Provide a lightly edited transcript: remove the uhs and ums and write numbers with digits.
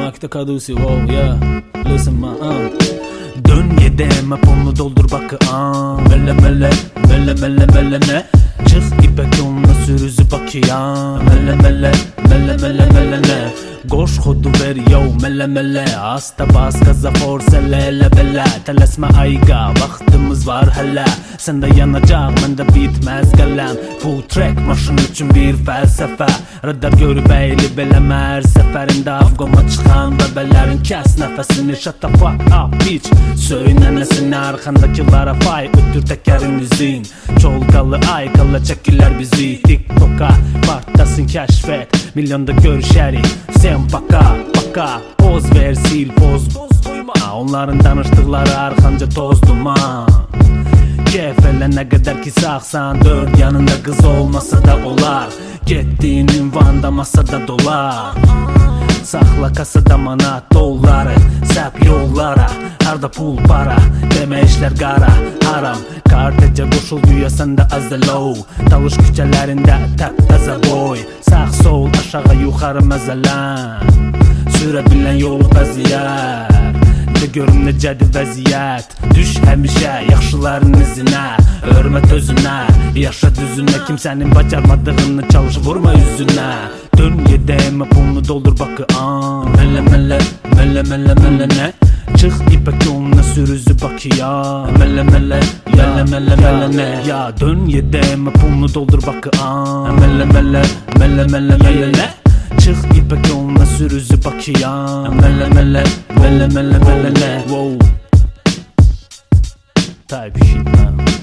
Makta Kadusi, wow, yeah. Listen man, Dön yedeme ponu doldur bakı, Mele mele, mele mele mele ne? Çık ipek yoluna sürüzü bakıya. Mele mele, mele mele mele ne? Goş kodu ver yo mele mele. Hasta bas gaza force lele bele. Telesme ayga vaktimiz var hala. Sende yanacak mende bitmez kalem. Bu track maşın için bir felsefe. Radar görüp eğli beleme her seferinde. Afgoma çıkan bebelerin kes nefesini. Shut the fuck up bitch. Söylenesin arkandakilere fay. Öttür tekerin izin. Çolgalı aykalı çekiler bizi. TikTok'a partasın keşfet. Milyonda görüşerik. Sen baka baka poz ver sil poz duyma. Onların danıştıkları arkanca toz duman. Kefele ne kadar ki sağsan dört yanında kız olmasa da olar. Gittiğin ünvanda masada dolar. Sakla kasada manat doları. Sep yollara harda pul para. Deme işler kara haram. Kartece koşul güya sende azalow. Talış küçelerinde tep taza boy. Sağ sol aşağı yukarı mezelan. Sürebilen yol vaziyet. De görüm necədir vəziyyət. Düş həmişə yaxşıların izinə. Hörmət özünə, yaşa düzünə. Kimsənin bacarmadığını çalış vurma yüzünə. Dön yedəmə pulunu doldur bakı, Mele mele, mele mele mele ne? Çıx ipək yoluna sürüzü bakıya. Mele mele, mele mele mele ne? Ya dön yedəmə pulunu doldur bakı, Mele mele, mele mele mele ne? Çıx ipək yoluna sürüzü bakıya. Mele mele, mele mele mele ne? Wow. Type shit man.